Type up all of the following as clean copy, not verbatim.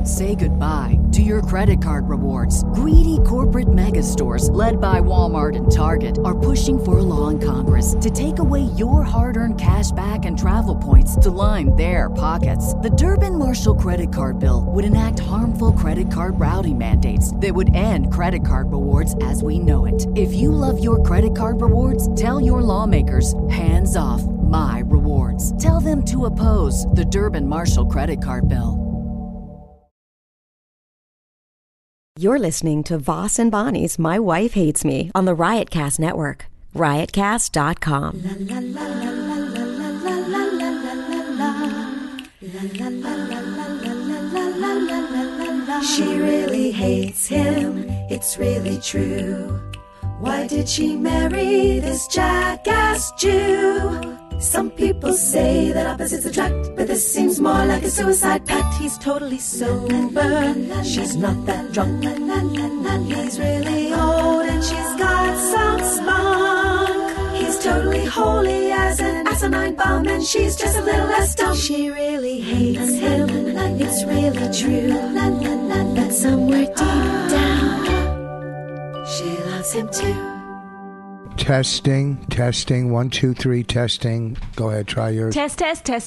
Say goodbye to your credit card rewards. Greedy corporate mega stores, led by Walmart and Target, are pushing for a law in Congress to take away your hard-earned cash back and travel points to line their pockets. The Durbin-Marshall credit card bill would enact harmful credit card routing mandates that would end credit card rewards as we know it. If you love your credit card rewards, tell your lawmakers, hands off my rewards. Tell them to oppose the Durbin-Marshall credit card bill. You're listening to Voss and Bonnie's My Wife Hates Me on the Riotcast Network. Riotcast.com. She really hates him, it's really true. Why did she marry this jackass Jew? Some people say that opposites attract, but this seems more like a suicide pact. He's totally sober, she's not that drunk. He's really old and she's got some spunk. He's totally holy as an asinine bomb, and she's just a little less dumb. She really hates him, it's really true. But somewhere deep down, she loves him too. Testing. 1, 2, 3, testing. Go ahead, try yours. Test.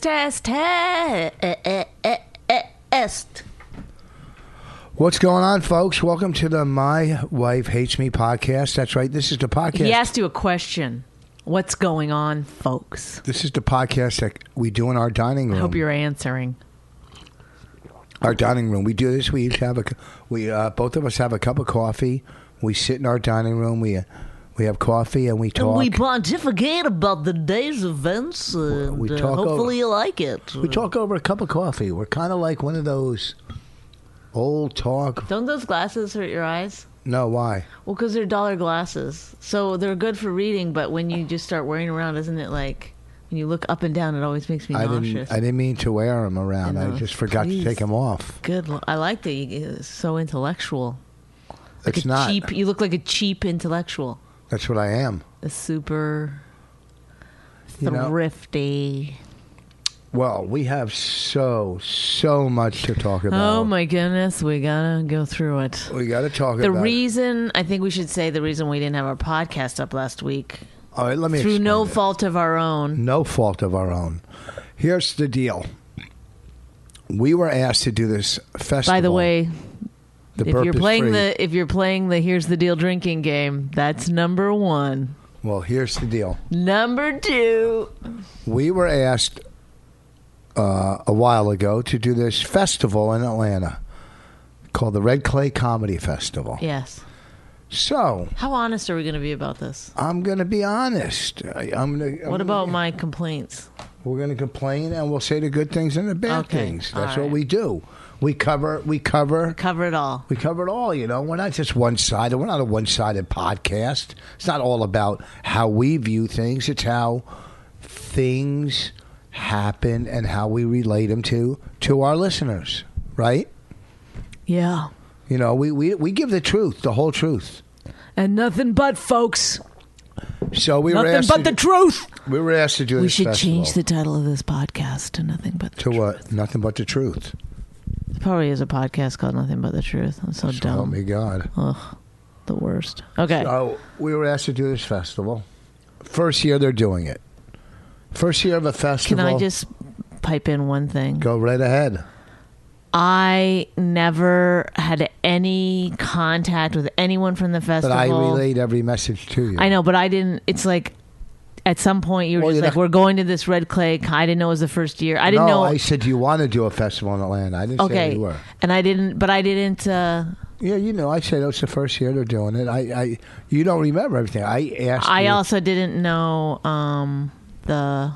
What's going on, folks? Welcome to the My Wife Hates Me podcast. That's right. This is the podcast. He asked you a question. What's going on, folks? This is the podcast that we do in our dining room. I hope you're answering. Our dining room. We do this. We each have both of us have a cup of coffee. We sit in our dining room. We have coffee and we talk. And we pontificate about the day's events, and we talk hopefully you like it. We talk over a cup of coffee. We're kind of like one of those old talk. Don't those glasses hurt your eyes? No, why? Well, because they're dollar glasses. So they're good for reading, but when you just start wearing around, isn't it like... When you look up and down, it always makes me nauseous. I didn't mean to wear them around. I just forgot to take them off. Good. I like that. You're so intellectual. It's not. You look like a cheap intellectual. That's what I am. A super thrifty. Well, we have so much to talk about. Oh my goodness, we gotta go through it. We gotta talk about the reason. I think we should say the reason we didn't have our podcast up last week. All right, let me through no it. fault of our own. No fault of our own. Here's the deal. We were asked to do this festival. By the way, if you're playing the Here's the Deal drinking game, that's number 1. Well, here's the deal. Number 2. We were asked a while ago to do this festival in Atlanta called the Red Clay Comedy Festival. Yes. So, how honest are we going to be about this? I'm going to be honest. What about my complaints? We're going to complain and we'll say the good things and the bad things. That's what we do. We cover it all. We cover it all, you know. We're not just one-sided. We're not a one-sided podcast. It's not all about how we view things. It's how things happen and how we relate them to our listeners, right? Yeah. You know, we give the truth, the whole truth. And nothing but, folks. So we were asked nothing but the truth. We were asked to do this festival. We should change the title of this podcast to Nothing But the Truth. To what? Nothing But the Truth. There probably is a podcast called Nothing But the Truth. I'm so dumb. Oh, my God. Ugh, the worst. Okay. So we were asked to do this festival. First year they're doing it. First year of a festival. Can I just pipe in one thing? Go right ahead. I never had any contact with anyone from the festival. But I relayed every message to you. I know, but I didn't. It's like at some point you were just like, we're going to this Red Clay. I didn't know it was the first year. I didn't know. I said, do you want to do a festival in Atlanta? I didn't say you were. And I didn't, but I didn't. Yeah, you know, I said it's the first year they're doing it. You don't remember everything. I asked you. I also didn't know the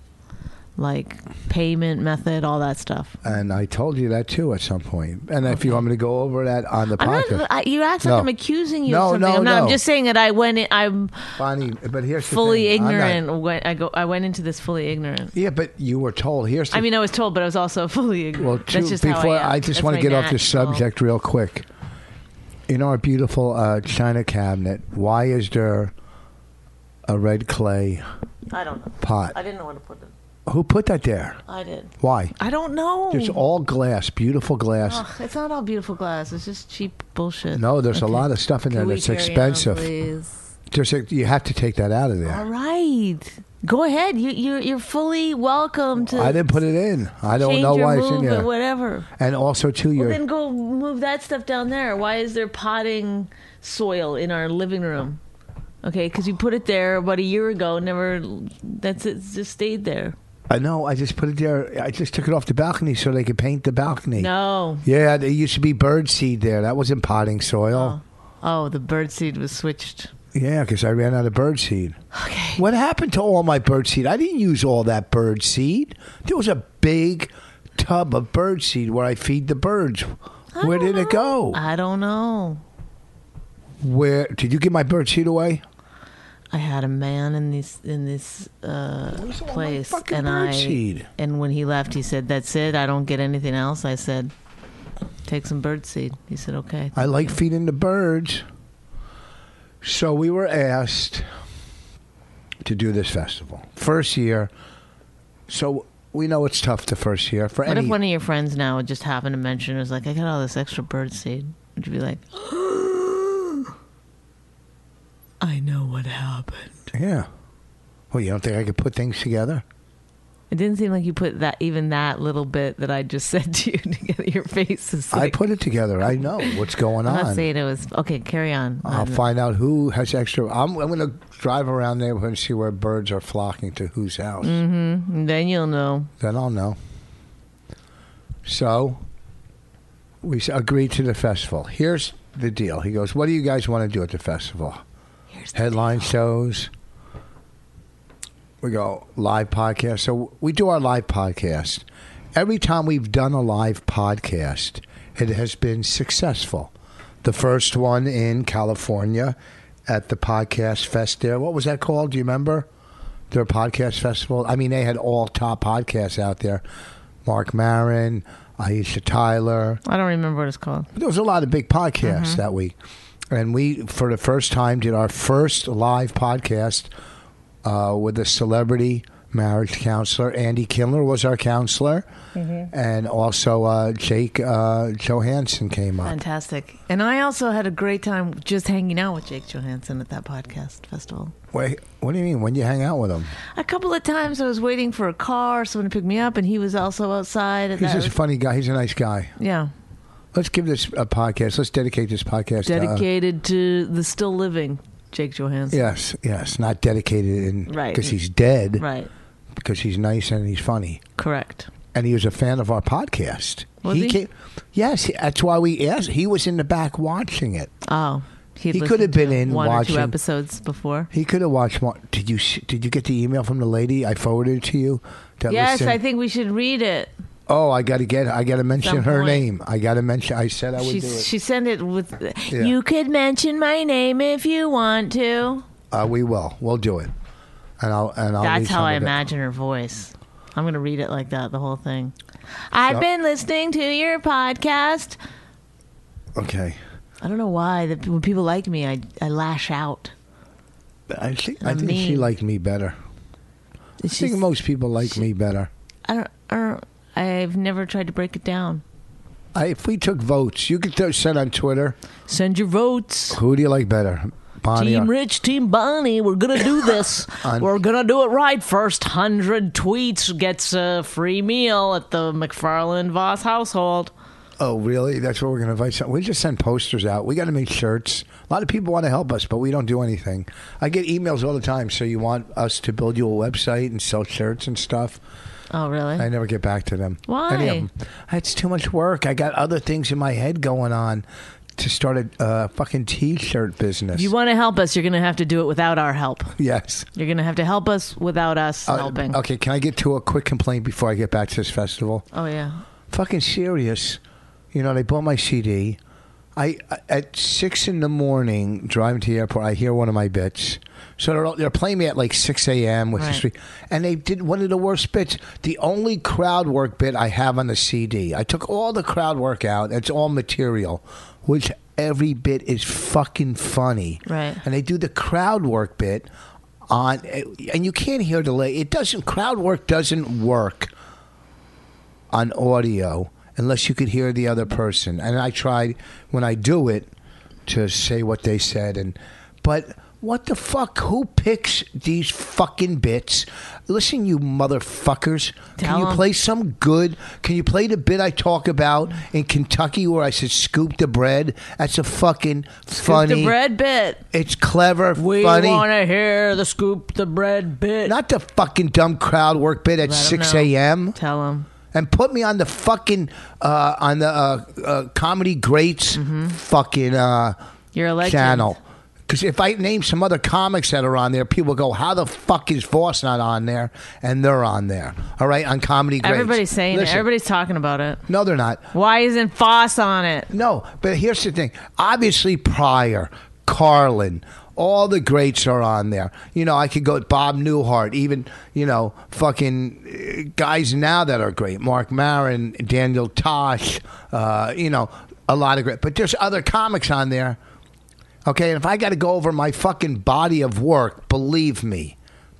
payment method, all that stuff. And I told you that too at some point. And if you want me to go over that on the podcast. You act like I'm accusing you of something. I'm just saying that I went in, I'm Bonnie, but here's fully ignorant. I went into this fully ignorant. Yeah, but you were told. I mean, I was told, but I was also fully ignorant. Well, That's just how I am. I just want to get off this subject real quick. In our beautiful china cabinet, why is there a red clay I don't know. pot? I didn't know what to put it. Who put that there? I did. Why? I don't know. It's all glass, beautiful glass. Ugh, it's not all beautiful glass. It's just cheap bullshit. No, there's a lot of stuff in there that's expensive. You have to take that out of there. All right. Go ahead. You're fully welcome to. I didn't put it in. I don't know why it's in there. Whatever. And also, too, then go move that stuff down there. Why is there potting soil in our living room? Okay, because you put it there about a year ago. That's it. Just stayed there. I know. I just put it there. I just took it off the balcony so they could paint the balcony. No. Yeah, there used to be bird seed there. That wasn't potting soil. Oh, the bird seed was switched. Yeah, because I ran out of bird seed. Okay. What happened to all my bird seed? I didn't use all that bird seed. There was a big tub of bird seed where I feed the birds. Where did it go? I don't know. Where did you give my bird seed away? I had a man in this place, and when he left, he said, "That's it. I don't get anything else." I said, "Take some bird seed." He said, "Okay." I like feeding the birds. So we were asked to do this festival. First year. So we know it's tough the first year. What if one of your friends now would just happen to mention, was like, "I got all this extra bird seed"? Would you be like, I know what happened. Yeah. Well, you don't think I could put things together? It didn't seem like you put that little bit that I just said to you together. Your face is like, I put it together. I know what's going on. I'm not saying it was... Okay, carry on. I'll find out who has extra... I'm going to drive around the neighborhood and see where birds are flocking to whose house. Mm-hmm. Then you'll know. Then I'll know. So, we agreed to the festival. Here's the deal. He goes, what do you guys want to do at the festival? Headline shows. We go live podcast. So we do our live podcast. Every time we've done a live podcast, it has been successful. The first one in California at the Podcast Fest there. What was that called? Do you remember? Their podcast festival. I mean, they had all top podcasts out there. Mark Maron, Aisha Tyler. I don't remember what it's called. There was a lot of big podcasts that week. And we, for the first time, did our first live podcast with a celebrity marriage counselor. Andy Kindler was our counselor. Mm-hmm. And also Jake Johansson came up. Fantastic. And I also had a great time just hanging out with Jake Johansson at that podcast festival. Wait, what do you mean? When did you hang out with him? A couple of times. I was waiting for a car, someone to pick me up, and he was also outside. He's just a funny guy. He's a nice guy. Yeah. Let's give this a podcast. Let's dedicate this podcast. Dedicated to the still living Jake Johansson. Yes. Not dedicated because he's dead. Right. Because he's nice and he's funny. Correct. And he was a fan of our podcast. Was he? Came, yes, that's why we asked. He was in the back watching it. Oh. He could have been in one watching or two episodes before. He could have watched one. Did you get the email from the lady? I forwarded it to you. Yes, I think we should read it. Oh, I got to mention her name. I said I would do it. She sent it with, You could mention my name if you want to. We will. We'll do it. And I'll That's how I imagine her voice. I'm going to read it like that, the whole thing. I've been listening to your podcast. Okay. I don't know why. When people like me, I lash out. I think she liked me better. I think most people like me better. I've never tried to break it down. If we took votes, you could send on Twitter. Send your votes. Who do you like better? Bonnie Team Rich, Team Bonnie. We're going to do this. We're going to do it right. First 100 tweets gets a free meal at the McFarland Voss household. Oh, really? That's what we're going to invite some. We just send posters out. We got to make shirts. A lot of people want to help us, but we don't do anything. I get emails all the time. So you want us to build you a website and sell shirts and stuff? Oh, really? I never get back to them. Why? Any of them. It's too much work. I got other things in my head going on to start a fucking T-shirt business. If you want to help us, you're going to have to do it without our help. Yes. You're going to have to help us without us helping. Okay, can I get to a quick complaint before I get back to this festival? Oh, yeah. Fucking serious. You know, they bought my CD. At 6 a.m, driving to the airport, I hear one of my bits. So they're playing me at like 6 a.m. with the street. And they did one of the worst bits. The only crowd work bit I have on the CD. I took all the crowd work out. It's all material, which every bit is fucking funny. Right. And they do the crowd work bit on, and you can't hear delay. It doesn't. Crowd work doesn't work on audio unless you could hear the other person. And I tried when I do it to say what they said, but what the fuck? Who picks these fucking bits? Listen, you motherfuckers. Can you play some good? Can you play the bit I talk about in Kentucky where I said scoop the bread? That's a fucking funny. Scoop the bread bit. It's clever, funny. We want to hear the scoop the bread bit. Not the fucking dumb crowd work bit at 6 a.m. Tell them. And put me on the fucking on the Comedy Greats fucking You're a legend. channel. Because if I name some other comics that are on there, people go, how the fuck is Voss not on there? And they're on there. All right, on Comedy Greats. Everybody's saying it. Everybody's talking about it. No, they're not. Why isn't Voss on it? No, but here's the thing. Obviously, Pryor, Carlin, all the greats are on there. You know, I could go with Bob Newhart, even, you know, fucking guys now that are great. Mark Maron, Daniel Tosh, you know, a lot of great. But there's other comics on there. Okay, and if I got to go over my fucking body of work, believe me,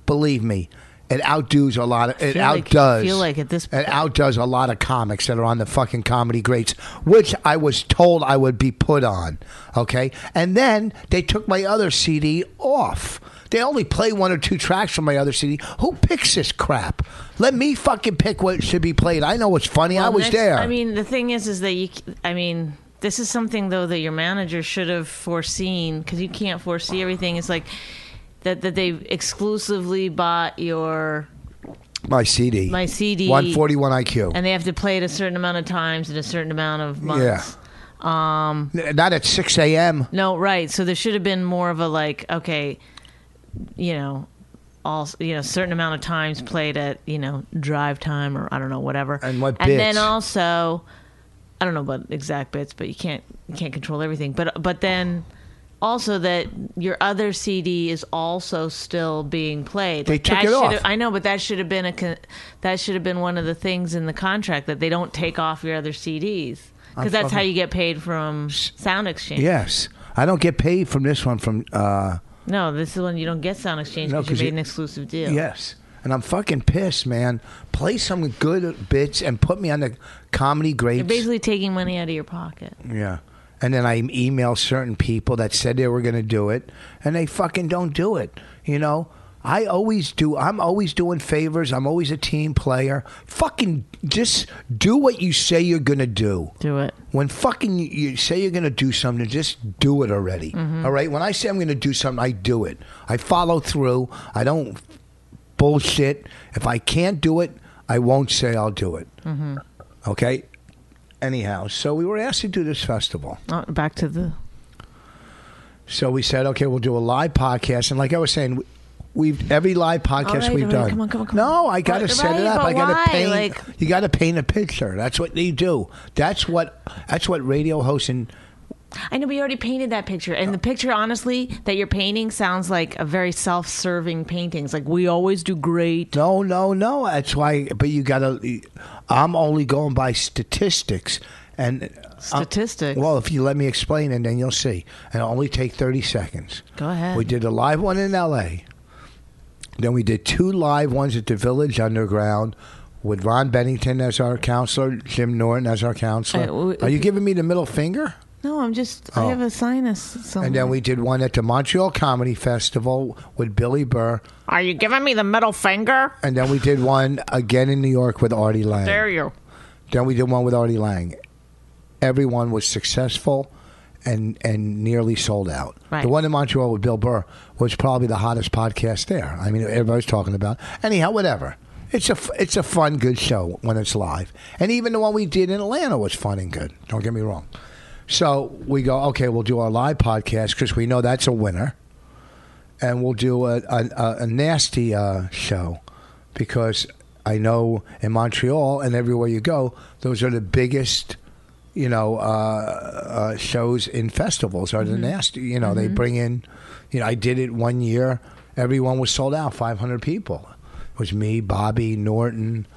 it outdoes a lot of. It outdoes. I feel like at this point, it outdoes a lot of comics that are on the fucking Comedy Greats, which I was told I would be put on. Okay, and then they took my other CD off. They only play 1 or 2 tracks from my other CD. Who picks this crap? Let me fucking pick what should be played. I know what's funny. I was there. I mean, the thing is that you. I mean. This is something, though, that your manager should have foreseen, because you can't foresee everything. It's like that they exclusively bought my CD. 141 IQ. And they have to play it a certain amount of times in a certain amount of months. Yeah. Not at 6 a.m. No, right. So there should have been more of a, like, okay, you know, certain amount of times played at, you know, drive time or I don't know, whatever. And what bits? And then also... I don't know about exact bits, but you can't control everything. But then also that your other CD is also still being played. They took it off. I know, but that should have been one of the things in the contract, that they don't take off your other CDs, because that's how you get paid from Sound Exchange. Yes, I don't get paid from this one. From no, this is when you don't get Sound Exchange because you made an exclusive deal. Yes. And I'm fucking pissed, man. Play some good bits and put me on the Comedy Greats. You're basically taking money out of your pocket. Yeah. And then I email certain people that said they were going to do it, and they fucking don't do it. You know? I always do. I'm always doing favors. I'm always a team player. Fucking just do what you say you're going to do. Do it. When fucking you say you're going to do something, just do it already. All right? When I say I'm going to do something, I do it. I follow through. I don't... bullshit. If I can't do it, I won't say I'll do it. Okay? Anyhow, so we were asked to do this festival. Back to the... So we said, okay, we'll do a live podcast. And like I was saying, every live podcast we've done. Come on. No, I got to set it up. I got to paint. You got to paint a picture. That's what you do. That's what radio hosts and... I know, but you already painted that picture. And the picture, honestly, that you're painting sounds like a very self-serving painting. It's like, we always do great. No. That's why, but you got to, I'm only going by statistics. And statistics? Well, if you let me explain it, then you'll see. And it'll only take 30 seconds. Go ahead. We did a live one in L.A. Then we did 2 live ones at the Village Underground with Ron Bennington as our counselor, Jim Norton as our counselor. Are you giving me the middle finger? No, I have a sinus somewhere. And then we did one at the Montreal Comedy Festival with Billy Burr. Are you giving me the middle finger? And then we did one again in New York with Artie Lang. Dare you. Then we did one with Artie Lang. Everyone was successful and nearly sold out. Right. The one in Montreal with Bill Burr was probably the hottest podcast there. I mean, everybody's talking about. Anyhow, whatever. It's a fun, good show when it's live. And even the one we did in Atlanta was fun and good. Don't get me wrong. So we go, okay, we'll do our live podcast because we know that's a winner. And we'll do a nasty show because I know in Montreal and everywhere you go, those are the biggest, you know, shows in festivals are the nasty. You know, they bring in, you know, I did it one year. Everyone was sold out, 500 people. It was me, Bobby, Norton,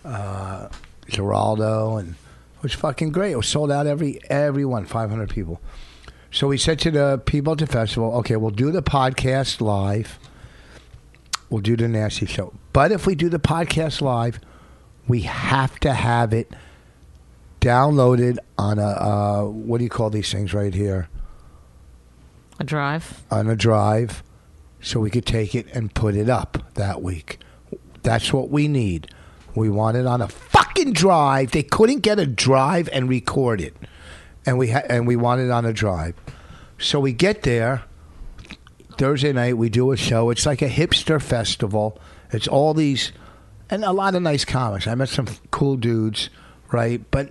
Geraldo, and... It was fucking great. It was sold out everyone, 500 people. So we said to the people at the festival, okay, we'll do the podcast live, We'll do the nasty show. But if we do the podcast live, we have to have it downloaded on a, what do you call these things right here? A drive. On a drive, so we could take it and put it up that week. That's what we need. We want it on a fucking drive. They couldn't get a drive and record it. And we want it on a drive. So we get there Thursday night. We do a show. It's like a hipster festival. It's all these and a lot of nice comics. I met some cool dudes, right? But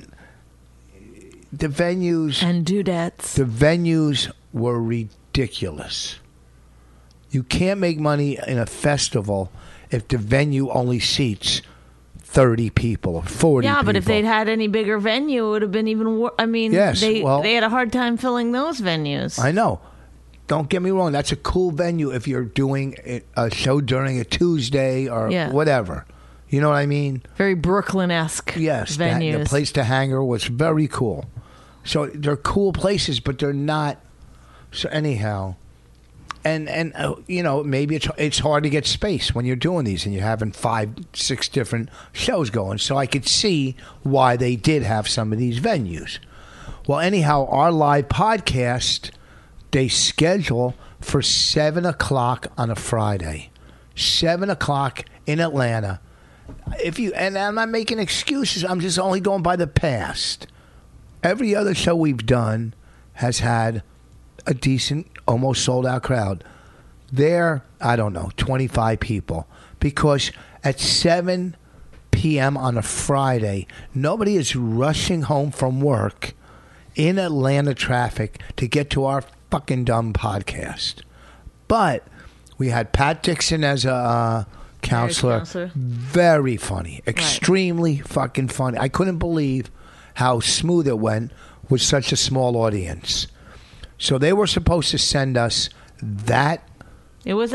the venues and dudettes. The venues were ridiculous. You can't make money in a festival if the venue only seats 30 people or 40 people. Yeah, but if they'd had any bigger venue, it would have been even worse. I mean, yes, they had a hard time filling those venues. I know. Don't get me wrong. That's a cool venue if you're doing a show during a Tuesday or whatever. You know what I mean? Very Brooklyn-esque venues. The Place to Hangar was very cool. So they're cool places, but they're not. So anyhow... And you know, maybe it's hard to get space when you're doing these and you're having 5-6 different shows going. So I could see why they did have some of these venues. Well, anyhow, our live podcast, they schedule for 7 o'clock on a Friday. 7 o'clock in Atlanta. And I'm not making excuses. I'm just only going by the past. Every other show we've done has had a decent, almost sold out crowd. There, I don't know, 25 people. Because at 7 p.m. on a Friday, nobody is rushing home from work in Atlanta traffic to get to our fucking dumb podcast. But we had Pat Dixon as a counselor. Very funny. Extremely fucking funny. I couldn't believe how smooth it went with such a small audience. So they were supposed to send us that. It was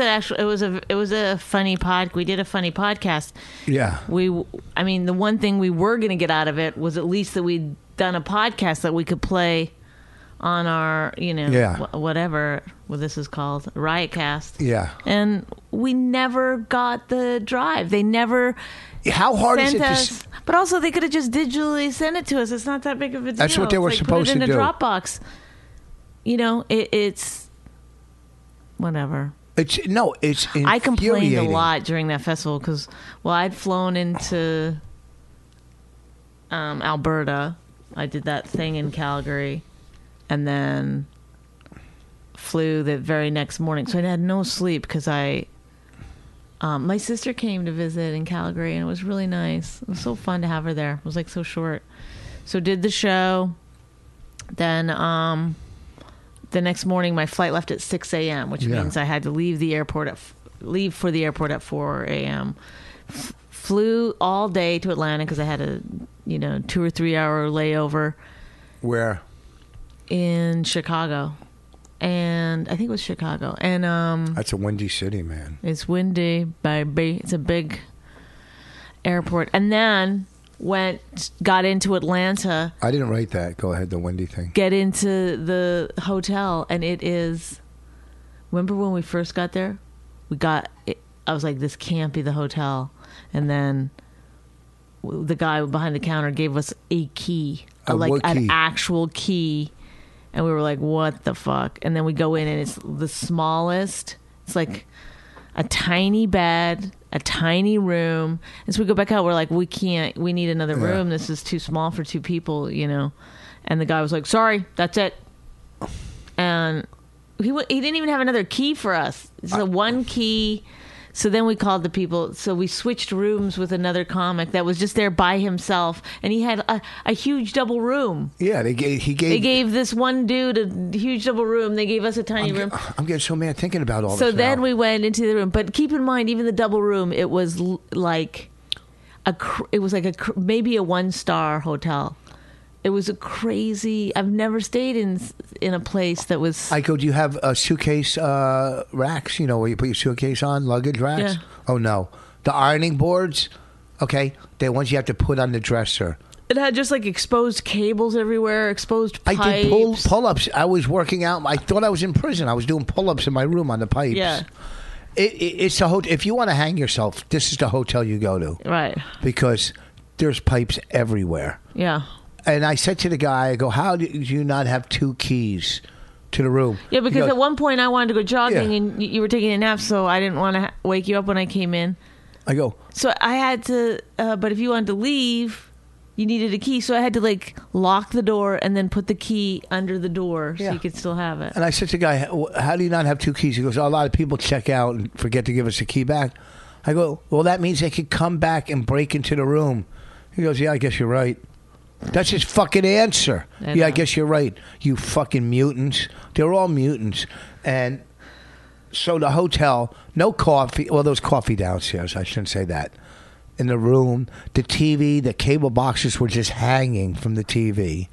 a funny pod. We did a funny podcast. Yeah. I mean, the one thing we were going to get out of it was at least that we'd done a podcast that we could play on our, whatever this is called, Riotcast. Yeah. And we never got the drive. They never. How hard is it but also, they could have just digitally sent it to us. It's not that big of a deal. That's what they were supposed to do. Put it in a Dropbox. You know, it's whatever. It's infuriating. I complained a lot during that festival because, I'd flown into Alberta. I did that thing in Calgary, and then flew the very next morning. So I had no sleep because my sister came to visit in Calgary, and it was really nice. It was so fun to have her there. It was like so short. So did the show, then. The next morning, my flight left at 6 a.m., which means I had to leave for the airport at 4 a.m. Flew all day to Atlanta because I had a 2 or 3 hour layover. Where? In Chicago, and I think it was Chicago. And that's a windy city, man. It's windy, baby. It's a big airport, and then. Got into Atlanta. I didn't write that. Go ahead, the windy thing. Get into the hotel, and it is. Remember when we first got there? I was like, this can't be the hotel. And then the guy behind the counter gave us a key, an actual key. And we were like, what the fuck? And then we go in, and it's the smallest. It's like a tiny bed, a tiny room. And so we go back out. We're like, we need another room. This is too small for 2 people, And the guy was like, sorry, that's it. And he didn't even have another key for us. It's a one key. So then we called the people. So we switched rooms with another comic that was just there by himself, and he had a huge double room. Yeah, they gave this one dude a huge double room. They gave us a tiny room. I'm getting so mad thinking about all this. So then we went into the room, but keep in mind, even the double room, it was like maybe a 1-star hotel. It was a crazy. I've never stayed in a place that was. Iko, do you have suitcase racks? Where you put your suitcase on, luggage racks? Yeah. Oh no, the ironing boards. Okay, they're ones you have to put on the dresser. It had just like exposed cables everywhere, exposed pipes. I did pull-ups. I was working out. I thought I was in prison. I was doing pull-ups in my room on the pipes. Yeah. It's a hotel. If you want to hang yourself, this is the hotel you go to. Right. Because there's pipes everywhere. Yeah. And I said to the guy, I go, how do you not have 2 keys to the room? Yeah, because at one point I wanted to go jogging and you were taking a nap, so I didn't want to wake you up when I came in. I go. So I had to, but if you wanted to leave, you needed a key. So I had to like lock the door and then put the key under the door so you could still have it. And I said to the guy, how do you not have 2 keys? He goes, a lot of people check out and forget to give us a key back. I go, well, that means they could come back and break into the room. He goes, yeah, I guess you're right. That's his fucking answer. Yeah, I guess you're right. You fucking mutants. They're all mutants. And so the hotel, no coffee. Well, there was coffee downstairs. I shouldn't say that. In the room, the TV, the cable boxes were just hanging from the TV.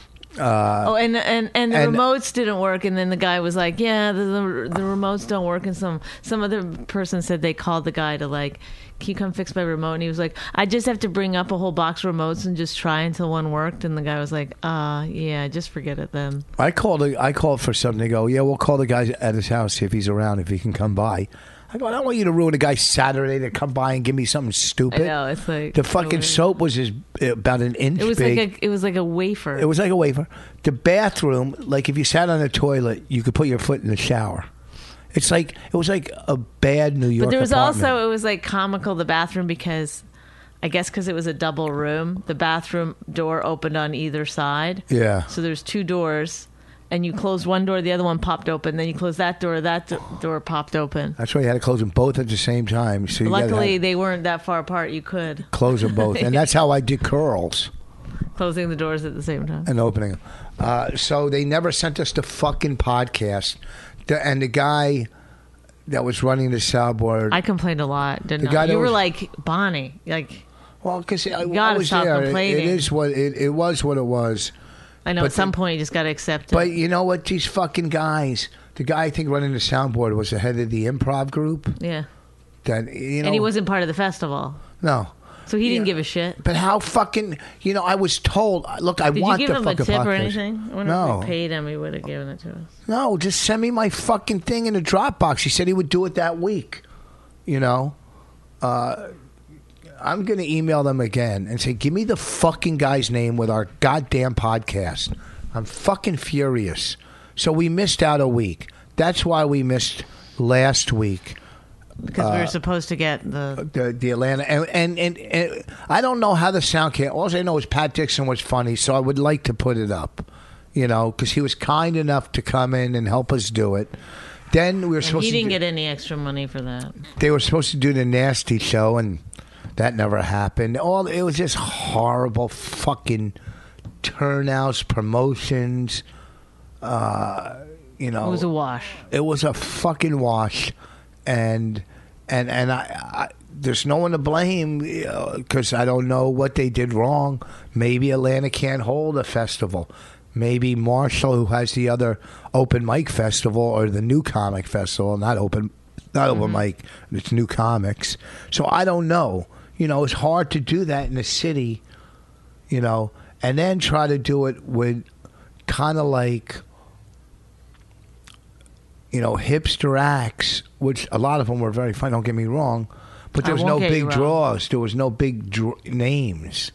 And the remotes didn't work, and then the guy was like, "Yeah, the remotes don't work." And some other person said they called the guy to like, "Can you come fix my remote?" And he was like, "I just have to bring up a whole box of remotes and just try until one worked." And the guy was like, yeah, just forget it then." I called for something to go. Yeah, we'll call the guy at his house, see if he's around, if he can come by. I go, I don't want you to ruin a guy's Saturday to come by and give me something stupid. I know, it's like the fucking soap was about an inch big. It was like a wafer. It was like a wafer. The bathroom, like if you sat on the toilet, you could put your foot in the shower. It was like a bad New York. But there was apartment. also, it was like comical, the bathroom, because I guess because it was a double room, the bathroom door opened on either side. Yeah. So there's 2 doors. And you closed one door, the other one popped open. Then you closed that door popped open. That's why you had to close them both at the same time. So luckily, they weren't that far apart. You could close them both. And that's how I did curls. Closing the doors at the same time. And opening them. So they never sent us the fucking podcast. And the guy that was running the soundboard. I complained a lot, didn't I? You were like, Bonnie. Well, because I was stop there. Complaining. It was what it was. I know, at some point you just got to accept it. But you know what? These fucking guys, the guy I think running the soundboard was the head of the improv group. Yeah. And he wasn't part of the festival. No. So he didn't give a shit. But how fucking, I was told, look, I want the fucking podcast. Did you give him a tip or anything? I wonder if we paid him, he would have given it to us. No, just send me my fucking thing in a Dropbox. He said he would do it that week. I'm going to email them again and say, give me the fucking guy's name with our goddamn podcast. I'm fucking furious. So we missed out a week. That's why we missed last week. Because we were supposed to get the Atlanta. And I don't know how the sound came. All I know is Pat Dixon was funny, so I would like to put it up, because he was kind enough to come in and help us do it. Then we were supposed to. He didn't get any extra money for that. They were supposed to do the Nasty show, and that never happened. It was just horrible fucking turnouts, promotions. It was a wash. It was a fucking wash, and I there's no one to blame because I don't know what they did wrong. Maybe Atlanta can't hold a festival. Maybe Marshall, who has the other open mic festival or the new comic festival, not open mic, it's new comics. So I don't know. It's hard to do that in the city, and then try to do it with kind of like, hipster acts, which a lot of them were very funny, don't get me wrong, but there was no big draws. There was no big names,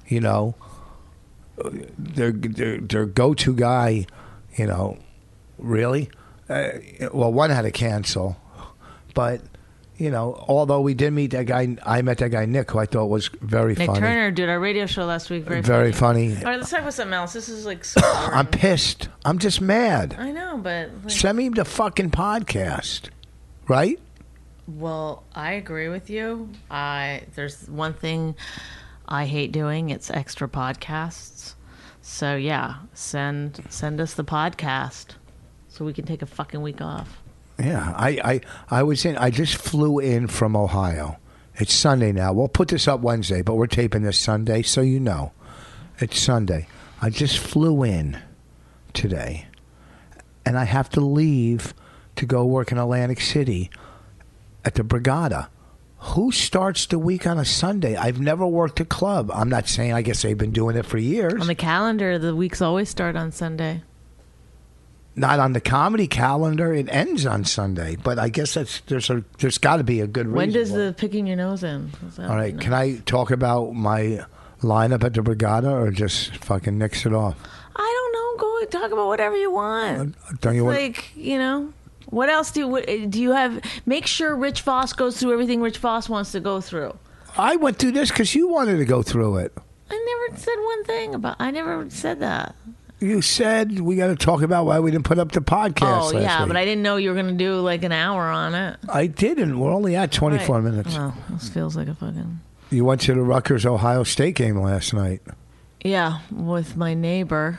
Their go-to guy, really? Well, one had to cancel, but... although we did meet that guy, I met that guy, Nick, who I thought was very funny. Nick Turner did our radio show last week. Very funny. All right, let's talk about something else. This is like so boring. I'm pissed. I'm just mad. I know, but... Send me the fucking podcast, right? Well, I agree with you. There's one thing I hate doing. It's extra podcasts. So, yeah, send us the podcast so we can take a fucking week off. Yeah, I just flew in from Ohio. It's Sunday now. We'll put this up Wednesday, but we're taping this Sunday, so it's Sunday. I just flew in today, and I have to leave to go work in Atlantic City at the Brigada. Who starts the week on a Sunday? I've never worked a club. I'm not saying, I guess they've been doing it for years. On the calendar, the weeks always start on Sunday. not on the comedy calendar. It ends on Sunday, but I guess there's got to be a good reason. When does the Picking Your Nose end? All right, can I talk about my lineup at the Borgata or just fucking nix it off? I don't know. Go talk about whatever you want. Don't you want? Like, you know, what else do you have? Make sure Rich Voss goes through everything Rich Voss wants to go through. I went through this because you wanted to go through it. I never said one thing about. I never said that. You said we got to talk about why we didn't put up the podcast. Oh, yeah, week. but I didn't know you were going to do like an hour on it. I didn't. We're only at 24 minutes. Well, this feels like a fucking... You went to the Rutgers Ohio State game last night. Yeah, with my neighbor.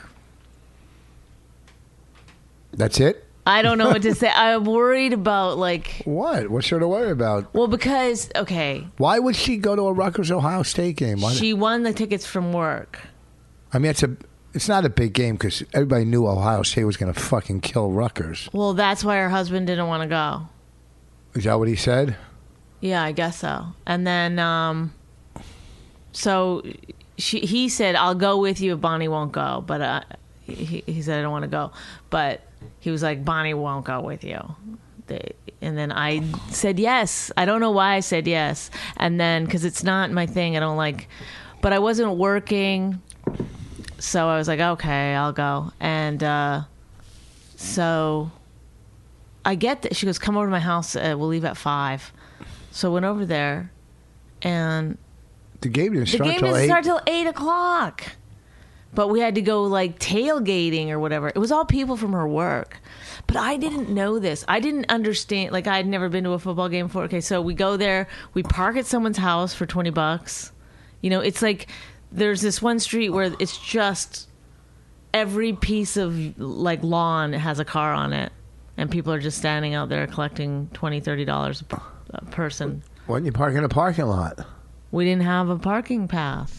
That's it? I don't know what to say. I'm worried about like... What? What's there to worry about? Well, because, okay. Why would she go to a Rutgers Ohio State game? She won the tickets from work. I mean, it's not a big game because everybody knew Ohio State was going to fucking kill Rutgers. Well, that's why her husband didn't want to go. Is that what he said? Yeah, I guess so. And then, so he said, I'll go with you if Bonnie won't go. But he said, I don't want to go. But he was like, Bonnie won't go with you. And then I said yes. I don't know why I said yes. And then, because it's not my thing, I don't like, but I wasn't working. So I was like, okay, I'll go. And so I get that. She goes, come over to my house. We'll leave at 5. So I went over there, and the game didn't start till 8 o'clock. But we had to go like tailgating or whatever. It was all people from her work. But I didn't know this. I didn't understand. Like, I had never been to a football game before. Okay, so we go there. We park at someone's house for $20. You know, it's like there's this one street where it's just every piece of like lawn has a car on it. And people are just standing out there collecting $20, $30 a person. Why didn't you park in a parking lot? We didn't have a parking pass.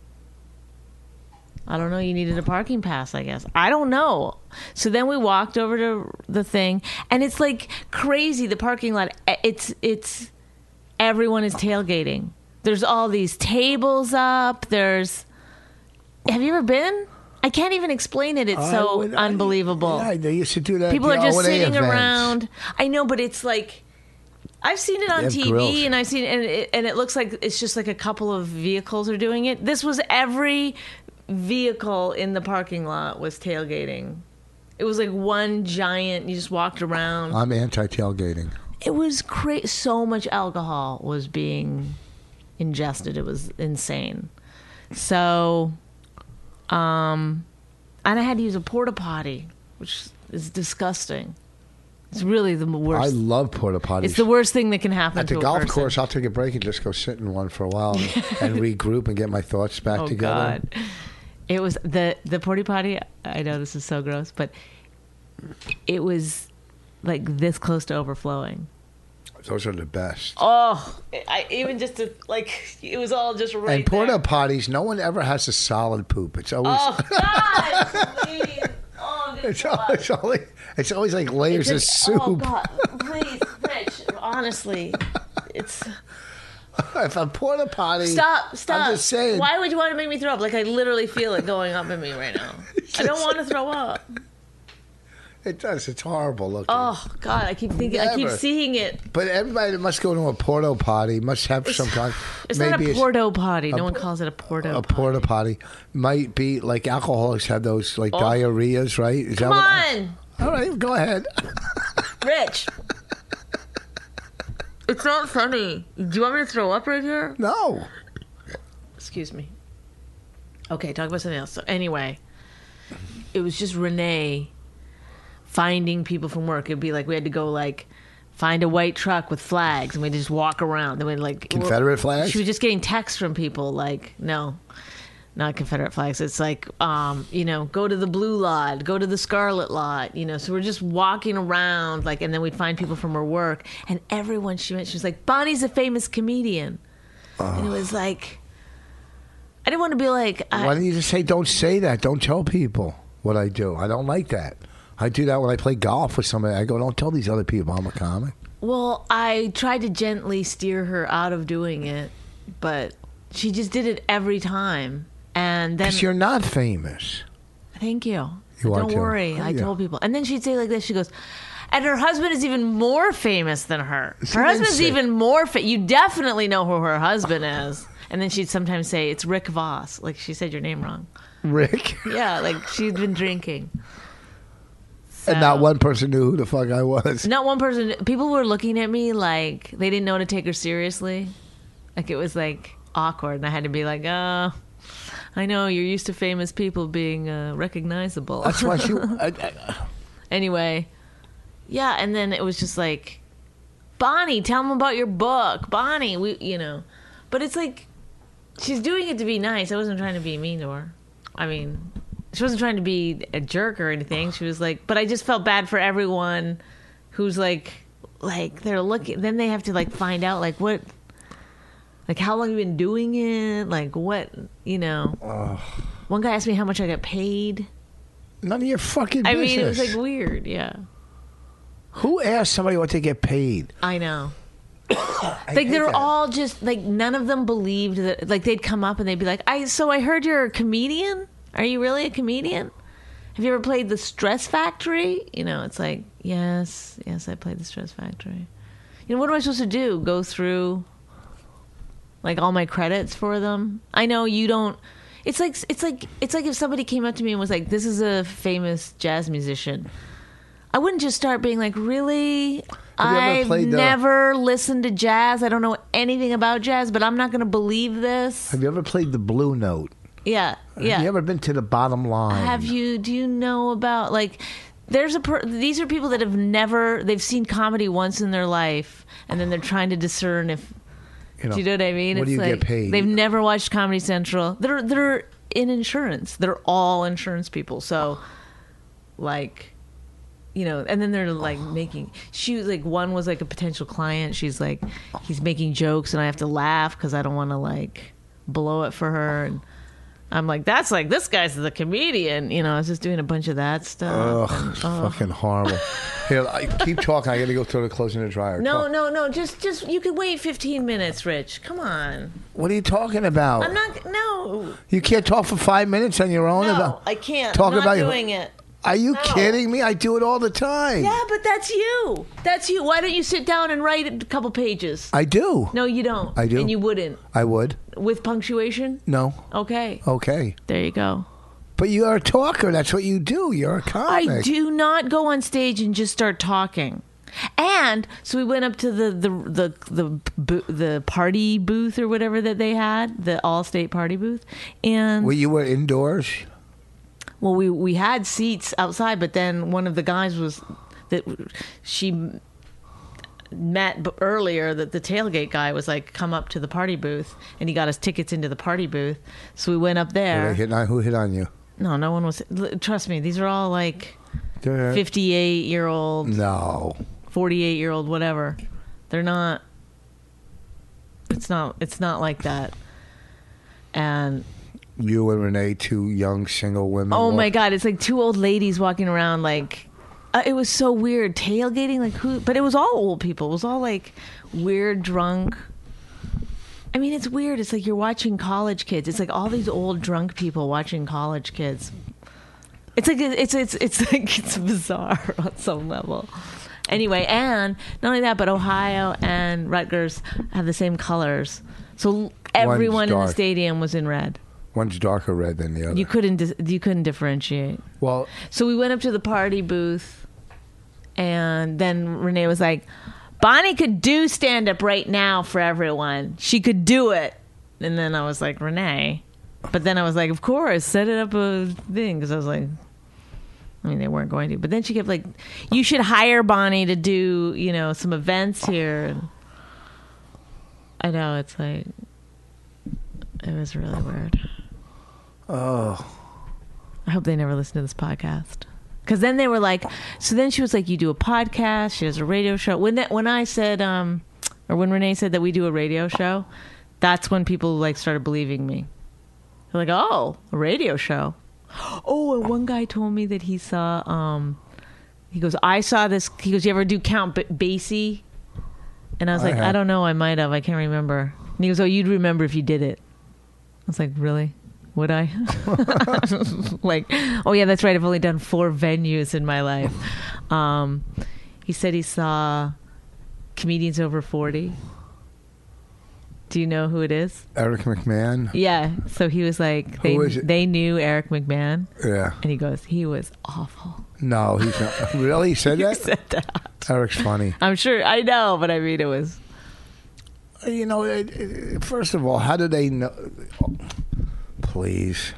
I don't know. You needed a parking pass, I guess. I don't know. So then we walked over to the thing, and it's like crazy. The parking lot. It's everyone is tailgating. There's all these tables up. Have you ever been? I can't even explain it. It's so unbelievable. Yeah, they used to do that. People are just sitting events. around. I know, but it's like I've seen it on TV, grills. And I've seen and it looks like it's just like a couple of vehicles are doing it. This was every vehicle in the parking lot was tailgating. It was like one giant. You just walked around. I'm anti-tailgating. It was crazy. So much alcohol was being ingested. It was insane. So, and I had to use a porta potty, which is disgusing. It's really the worst. I love porta potties. It's the worst thing that can happen at to the a golf person. course. I'll take a break and just go sit in one for a while and regroup and get my thoughts back together. God. It was the porta potty. I know this is so gross, but it was like this close to overflowing. Those are the best. Oh, even just it was all just right. And porta potties, no one ever has a solid poop. It's always. Oh God, please. Oh, it's always like layers of soup. Oh God, please, Rich. Honestly, it's. If a porta potty. Stop. I'm just saying. Why would you want to make me throw up? Like, I literally feel it going up in me right now. I don't want to throw up. It does. It's horrible looking. Oh God, I keep thinking. I keep seeing it. But everybody that must go to a porta potty must have some kind. It's not a porta potty. No one calls it a porta potty. A porta potty might be like alcoholics have those like diarrheas, right? Come on. All right, go ahead. Rich. It's not funny. Do you want me to throw up right here? No. Excuse me. Okay, talk about something else. So anyway, it was just Renee finding people from work. It'd be like we had to go like find a white truck with flags, and we'd just walk around. Then we'd like Confederate flags. She was just getting texts from people like, no, not Confederate flags. It's like, go to the blue lot, go to the scarlet lot, So we're just walking around like, and then we'd find people from her work, and everyone she met, she was like, Bonnie's a famous comedian, and it was like, I didn't want to be like. Why don't you just say, don't say that? Don't tell people what I do. I don't like that. I do that when I play golf with somebody. I go, don't tell these other people I'm a comic. Well, I tried to gently steer her out of doing it, but she just did it every time. And then, because you're not famous. Thank you. Don't worry. I told people. And then she'd say like this. She goes, and her husband is even more famous than her. Her husband's even more you definitely know who her husband is. And then she'd sometimes say, it's Rick Voss. Like she said your name wrong. Rick? Yeah, like she'd been drinking. So, and not one person knew who the fuck I was. Not one person. People were looking at me like they didn't know to take her seriously. Like it was like awkward. And I had to be like, I know you're used to famous people being recognizable. That's why she. Anyway, yeah, and then it was just like, Bonnie, tell them about your book, Bonnie. But it's like she's doing it to be nice. I wasn't trying to be mean to her. I mean, she wasn't trying to be a jerk or anything. She was like, but I just felt bad for everyone who's like they're looking. Then they have to like find out like what. Like, how long have you been doing it? Like, what, One guy asked me how much I got paid. None of your fucking business. I mean, it was, like, weird, yeah. Who asked somebody what they get paid? I know. Like, they're all just, like, none of them believed that, like, they'd come up and they'd be like, so I heard you're a comedian? Are you really a comedian? Have you ever played The Stress Factory? It's like, yes, I played The Stress Factory. What am I supposed to do? Go through... like all my credits for them. I know you don't. It's like if somebody came up to me and was like, "This is a famous jazz musician." I wouldn't just start being like, "Really? I've never listened to jazz. I don't know anything about jazz, but I'm not going to believe this." Have you ever played the Blue Note? Yeah. Have you ever been to the Bottom Line? Do you know about like? These are people that they've seen comedy once in their life, and then they're trying to discern if. Do you know what I mean? What do you get paid? They've never watched Comedy Central. They're in insurance. They're all insurance people. So, like, and then they're like making. She was like, one was like a potential client. She's like, he's making jokes, and I have to laugh because I don't want to like blow it for her. And I'm like, that's like this guy's the comedian. I was just doing a bunch of that stuff. Ugh, fucking horrible. Here, keep talking. I got to go throw the clothes in the dryer. No. Just you could wait 15 minutes, Rich. Come on. What are you talking about? I'm not. No. You can't talk for 5 minutes on your own. No, I can't. Talk I'm not about doing it. Are you kidding me? I do it all the time. Yeah, but that's you. That's you. Why don't you sit down and write a couple pages? I do. No, you don't. I do. And you wouldn't. I would. With punctuation? No. Okay. There you go. But you're a talker. That's what you do. You're a comic. I do not go on stage and just start talking. And so we went up to the party booth or whatever that they had, the Allstate party booth, and you were indoors. Well, we had seats outside, but then one of the guys that she met earlier, that the tailgate guy was like, come up to the party booth, and he got us tickets into the party booth. So we went up there. Who hit on you? No one was. Trust me, these are all like 58-year-old. No. 48-year-old, whatever. They're not. It's not like that. And. You and Renee, two young single women. Oh my God! It's like two old ladies walking around. Like, it was so weird. Tailgating, like who? But it was all old people. It was all like weird, drunk. I mean, it's weird. It's like you're watching college kids. It's like all these old drunk people watching college kids. It's like it's bizarre on some level. Anyway, and not only that, but Ohio and Rutgers have the same colors. So everyone in the stadium was in red. One's darker red than the other. You couldn't differentiate. Well, so we went up to the party booth, and then Renee was like, Bonnie could do stand-up right now for everyone. She could do it. And then I was like, Renee. But then I was like, of course, set it up a thing. Because I was like, I mean, they weren't going to. But then she kept like, you should hire Bonnie to do, some events here. And I know, it's like, it was really weird. Oh. I hope they never listen to this podcast. Because then they were like, so then she was like, you do a podcast, she has a radio show. When I said, or when Renee said that we do a radio show, that's when people like started believing me. They're like, oh, a radio show. Oh, and one guy told me that he saw, he goes, I saw this. He goes, you ever do Count Basie? And I was like, I don't know, I might have. I can't remember. And he goes, oh, you'd remember if you did it. I was like, really? Would I? Like, oh yeah, that's right. I've only done 4 venues in my life. He said he saw Comedians Over 40. Do you know who it is? Eric McMahon? Yeah. So he was like, they knew Eric McMahon. Yeah. And he goes, he was awful. No, he's not. Really? He said that? He said that. Eric's funny. I'm sure. I know, but I mean, it was. You know, first of all, how do they know? Please.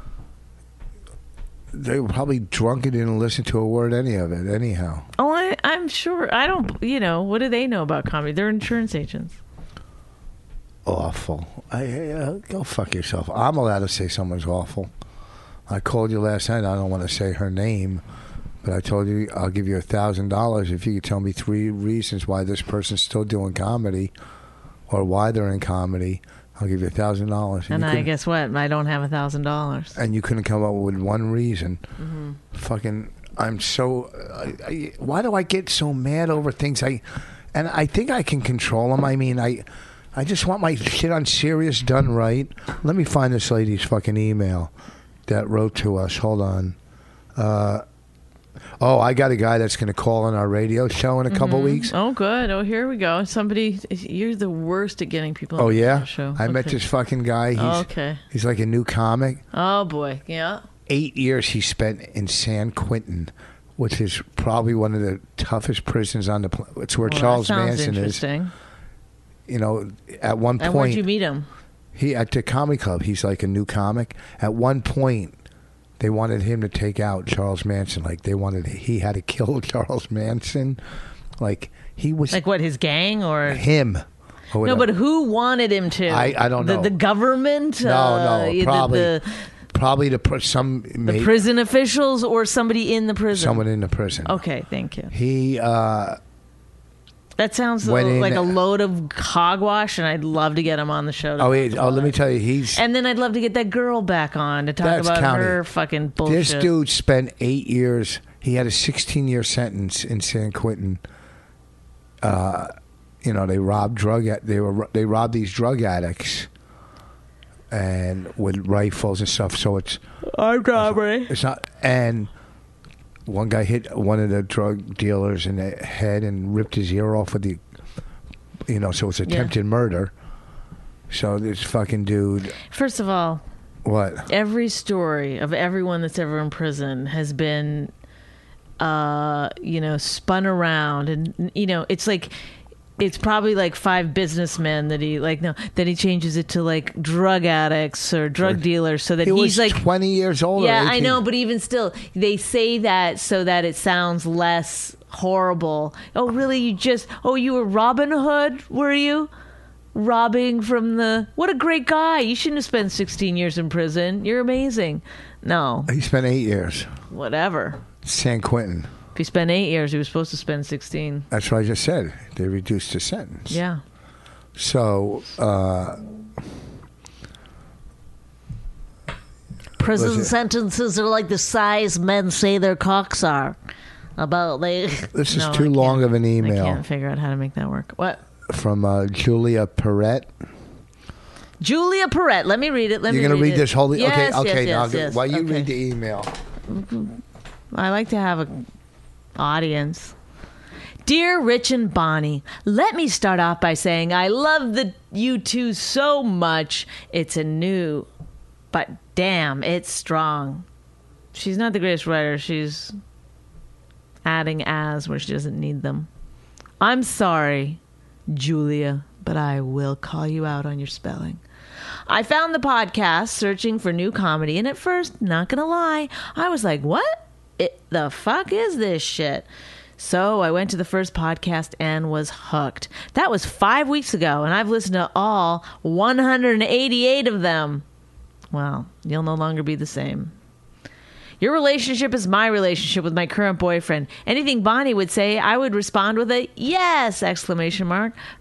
They were probably drunk and didn't listen to a word any of it anyhow. Oh, I'm sure. I don't, what do they know about comedy? They're insurance agents. Awful. Go fuck yourself. I'm allowed to say someone's awful. I called you last night. I don't want to say her name, but I told you I'll give you $1,000 if you could tell me 3 reasons why this person's still doing comedy or why they're in comedy. I'll give you $1,000. And guess what? I don't have $1,000. And you couldn't come up with one reason. Mm-hmm. Fucking, I'm so. Why do I get so mad over things? And I think I can control them. I mean, I just want my shit on Sirius done right. Let me find this lady's fucking email that wrote to us. Hold on. I got a guy that's going to call on our radio show in a couple weeks. Oh, good. Oh, here we go. You're the worst at getting people on the show. I met this fucking guy. He's like a new comic. Oh, boy. Yeah. 8 years he spent in San Quentin, which is probably one of the toughest prisons on the planet. It's where Charles Manson is. You know, at one point. And where'd you meet him? He at the comedy club. He's like a new comic. At one point, they wanted him to take out Charles Manson. Like he had to kill Charles Manson. Like he was like what, his gang or him? Or no, but who wanted him to? I don't know. The government? No, probably. Probably the prison officials or somebody in the prison. Someone in the prison. Okay, thank you. He. That sounds like a load of hogwash, and I'd love to get him on the show. Let me tell you, and then I'd love to get that girl back on to talk about her fucking bullshit. This dude spent 8 years. He had a 16-year sentence in San Quentin. They robbed they robbed these drug addicts, and with rifles and stuff. So it's armed robbery. It's not and. One guy hit one of the drug dealers in the head and ripped his ear off with the, so it's attempted murder. So this fucking dude. First of all, what? Every story of everyone that's ever in prison has been, spun around, and it's like. It's probably like 5 businessmen that he changes it to like drug addicts or drug dealers so that he's like 20 years old. Yeah, I know, but even still, they say that so that it sounds less horrible. Oh, really? You were Robin Hood, were you? Robbing from what a great guy. You shouldn't have spent 16 years in prison. You're amazing. No. He spent 8 years. Whatever. San Quentin. If he spent 8 years, he was supposed to spend 16. That's what I just said. They reduced his sentence. Yeah. So, prison sentences are like the size men say their cocks are. This is too long of an email. I can't figure out how to make that work. What? From Julia Perrette. Julia Perrette. Let me read it. You're going to read this whole... Yes, okay. Yes. While you read the email. I like to have an audience. Dear Rich and Bonnie, let me start off by saying I love you two so much. It's a new, but damn, it's strong. She's not the greatest writer. She's adding as where she doesn't need them. I'm sorry, Julia, but I will call you out on your spelling. I found the podcast searching for new comedy, and at first, not gonna lie, I was like, what? The fuck is this shit? So I went to the first podcast and was hooked. That was 5 weeks ago, and I've listened to all 188 of them. Well, you'll no longer be the same. Your relationship is my relationship with my current boyfriend. Anything Bonnie would say, I would respond with a yes!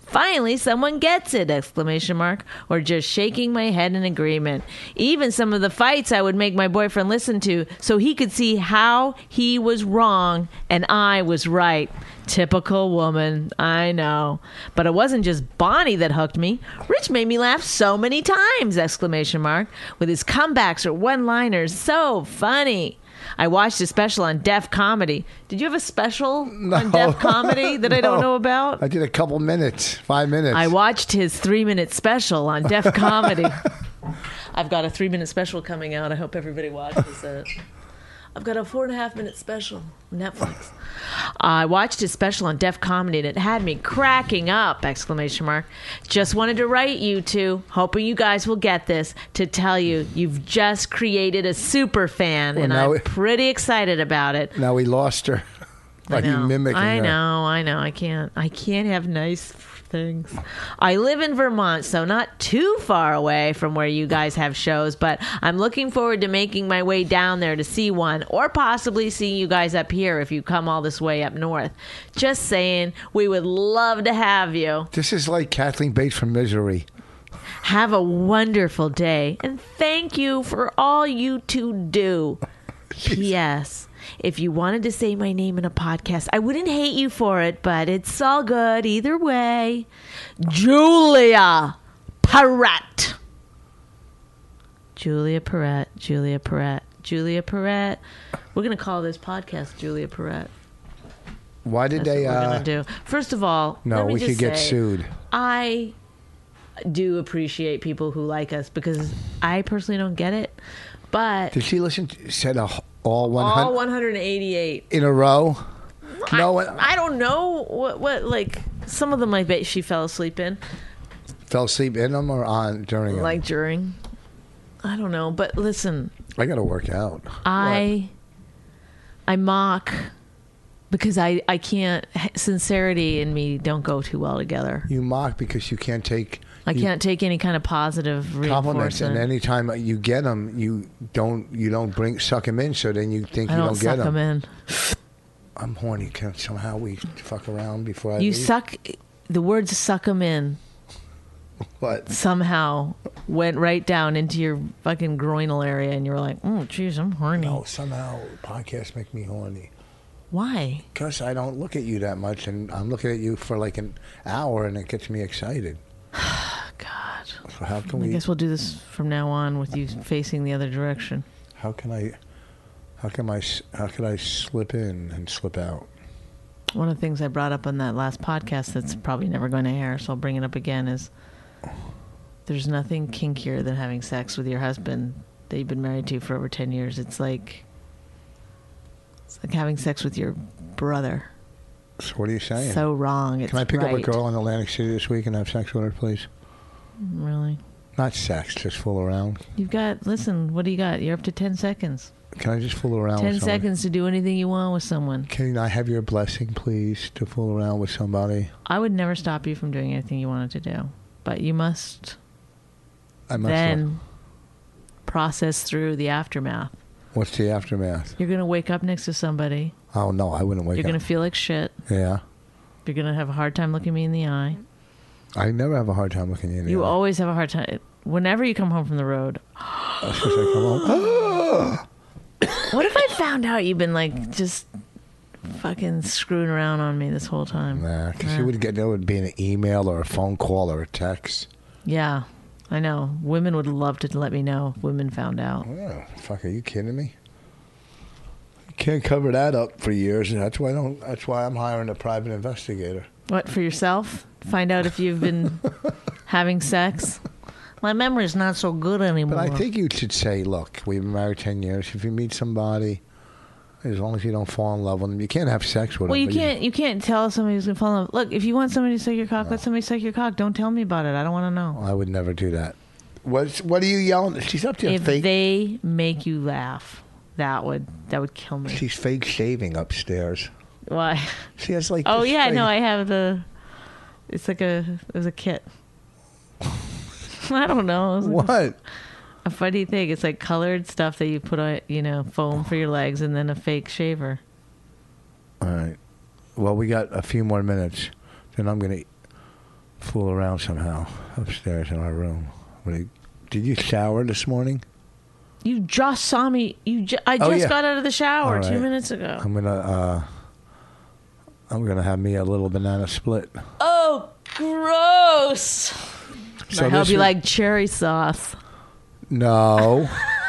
Finally, someone gets it! ! Or just shaking my head in agreement. Even some of the fights I would make my boyfriend listen to so he could see how he was wrong and I was right. Typical woman, I know. But it wasn't just Bonnie that hooked me. Rich made me laugh so many times! With his comebacks or one-liners. So funny. I watched a special on Def Comedy. Did you have a special on Def Comedy that I don't know about? I did a couple minutes, 5 minutes. I watched his 3-minute special on Def Comedy. I've got a 3-minute special coming out. I hope everybody watches it. I've got a 4.5-minute special on Netflix. I watched his special on Def Comedy and it had me cracking up! Just wanted to write you two, hoping you guys will get this, to tell you you've just created a super fan, and I'm pretty excited about it. Now we lost her by you mimicking her. I know. I can't have nice things. I live in Vermont, so not too far away from where you guys have shows, but I'm looking forward to making my way down there to see one, or possibly see you guys up here if you come all this way up north. Just saying, we would love to have you. This is like Kathleen Bates from Misery. Have a wonderful day, and thank you for all you two do. P.S. If you wanted to say my name in a podcast, I wouldn't hate you for it, but it's all good either way. Julia Perrette. Julia Perrette. We're going to call this podcast Julia Perrette. Why did That's they... what we're going to do. First of all, no, we could get sued. I do appreciate people who like us because I personally don't get it, but... Did she listen to... Said all 188 in a row? No, I don't know what like some of them. I bet she fell asleep in. Fell asleep in them or on during them? Like during. I don't know, but listen. I got to work out. I mock because I can't. Sincerity and me don't go too well together. You mock because you can't take. I can't take any kind of positive compliments, and anytime you get them, you don't suck them in. So then you think you don't get them. Suck them in. I'm horny. Can somehow we fuck around before I you leave? suck. The words "suck them in." What? Somehow went right down into your fucking groinal area, and you were like, "Oh, geez, I'm horny." No, somehow podcasts make me horny. Why? Because I don't look at you that much, and I'm looking at you for like an hour, and it gets me excited. God. So how can we? I guess we'll do this from now on with you facing the other direction. How can I slip in and slip out? One of the things I brought up on that last podcast that's probably never going to air, so I'll bring it up again, is there's nothing kinkier than having sex with your husband that you've been married to for over 10 years. It's like having sex with your brother. So what are you saying? So wrong. It's Can I pick right. up a girl in Atlantic City this week and have sex with her, please? Really? Not sex, just fool around. Listen, what do you got? You're up to 10 seconds. Can I just fool around 10 with someone? seconds to do anything you want with someone. Can I have your blessing, please, to fool around with somebody? I would never stop you from doing anything you wanted to do. But you must then process through the aftermath. What's the aftermath? You're going to wake up next to somebody. Oh, no, I wouldn't wake up. You're going to feel like shit. Yeah. You're going to have a hard time looking me in the eye. I never have a hard time looking you in the eye. You always have a hard time. Whenever you come home from the road. That's because I come home. What if I found out you've been like just fucking screwing around on me this whole time? Nah, because you would get there would be an email or a phone call or a text. Yeah, I know. Women would love to let me know if women found out. Oh, fuck, are you kidding me? You can't cover that up for years, and that's why I'm hiring a private investigator. What, for yourself? Find out if you've been having sex? My memory's not so good anymore. But I think you should say, look, we've been married 10 years. If you meet somebody, as long as you don't fall in love with them, you can't have sex with them. Well, you can't tell somebody who's going to fall in love. Look, if you want somebody to suck your cock, let somebody suck your cock. Don't tell me about it. I don't want to know. I would never do that. What are you yelling? She's up to if fake. If they make you laugh, that would kill me. She's fake shaving upstairs. Why? She has like. Oh yeah, no, I have It's like it was a kit. I don't know. What? A funny thing. It's like colored stuff that you put on, foam for your legs, and then a fake shaver. All right. Well, we got a few more minutes. Then I'm going to fool around somehow upstairs in our room. Did you shower this morning? You just saw me. I just got out of the shower 2 minutes ago. I'm gonna have me a little banana split. Oh, gross! So I hope you like cherry sauce. No.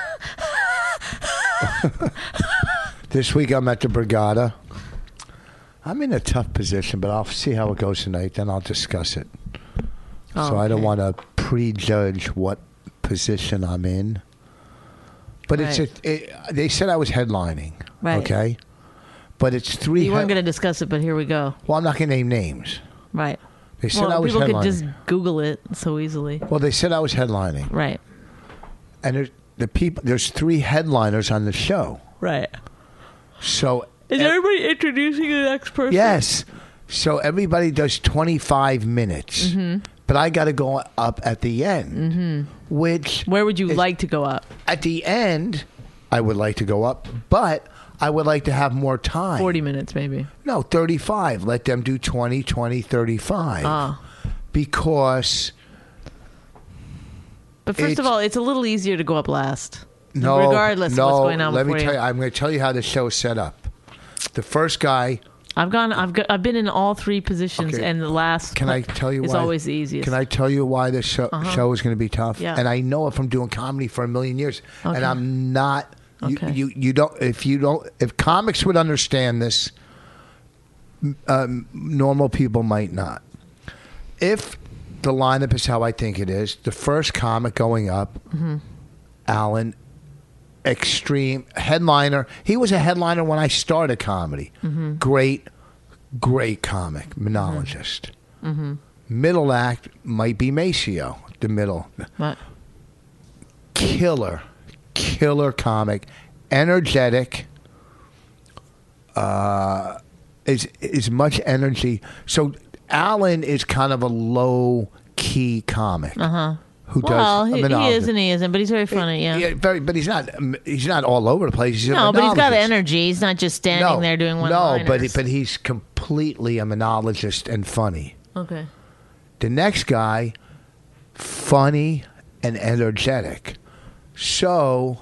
This week I'm at the Brigada. I'm in a tough position, but I'll see how it goes tonight. Then I'll discuss it. So I don't want to prejudge what position I'm in. But they said I was headlining. Right. Okay. But it's three. You weren't going to discuss it, but here we go. Well, I'm not going to name names. Right. They said I was headlining. People could just Google it so easily. Well, they said I was headlining. Right. And there's three headliners on the show. Right. So is everybody introducing the next person? Yes. So everybody does 25 minutes. Mm-hmm. But I got to go up at the end. Mm-hmm. Where would you like to go up? At the end, I would like to go up, but I would like to have more time. 40 minutes, maybe. No, 35. Let them do 20, 35. Ah. Because... But first of all, it's a little easier to go up last. No, regardless of what's going on. Let me tell you. I'm going to tell you how the show is set up. The first guy. I've been in all three positions, and the last. Can I tell you? Is why, always the easiest. Can I tell you why this show is going to be tough? Yeah. And I know it from doing comedy for a million years, okay. and I'm not. Okay. You don't. If comics would understand this, normal people might not. If the lineup is how I think it is, the first comic going up, Alan, extreme headliner. He was a headliner when I started comedy. Mm-hmm. Great comic, monologist. Mm-hmm. Middle act might be Maceo, the middle. What? Killer comic, energetic, is much energy. So Alan is kind of a low key comic. Who does? He is and he isn't, but he's very funny. Yeah, but he's not all over the place. He's but he's got energy. He's not just standing there doing one-liners. No, but he's completely a monologist and funny. Okay. The next guy, funny and energetic. So,